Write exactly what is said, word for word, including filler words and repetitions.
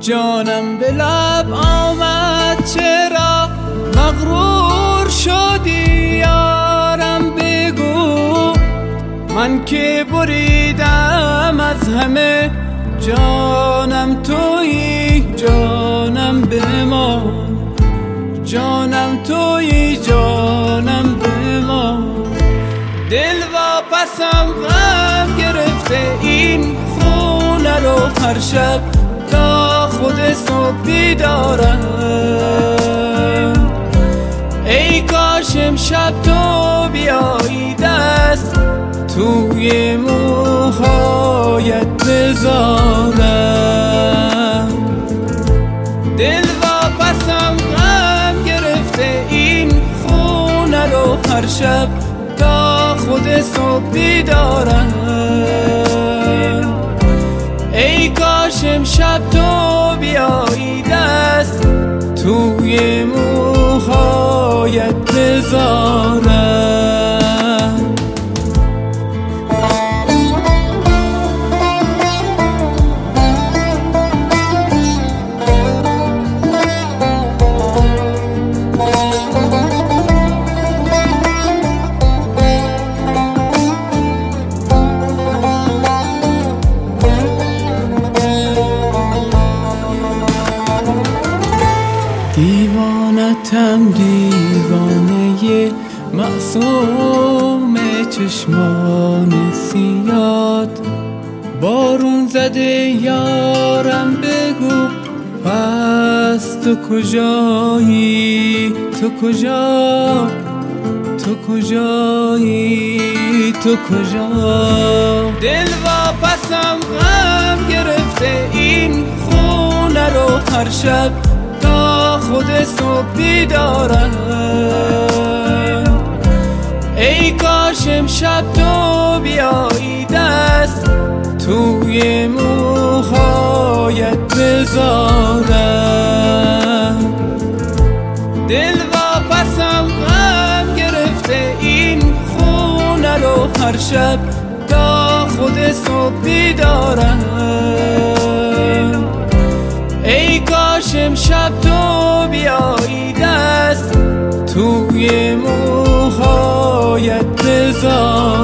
جانم به لب آمد چرا مغرور شدی یارم بگو، من که بریدم از همه جانم تویی جانم بمان، جانم تویی جانم بمان. دل واپسم غم گرفته این خونه رو هر شب تا خود صبح بیدارم. ای کاش امشب تو بیایی دست توی موهایت بذارم. دل واپسم غم گرفته این خونه رو هر شب تا خود صبح بیدارم. ای کاش امشب تو بیایی دست توی موهایت بذارم. دیوانتم دیوانه معصوم چشمان سیاد، بارون زده یارم بگو پس تو کجایی، تو کجا، تو کجایی، تو کجا. دل واپسم غم گرفته این خونه رو هر شب تا خود صبح بیدارم. ای کاش امشب تو بیایی دست توی موهایت بذارم. دل واپسم غم گرفته این خونه رو هر شب تا خود صبح بیدارم. ای کاش امشب تو بیایی دست توی موهایت بذارم.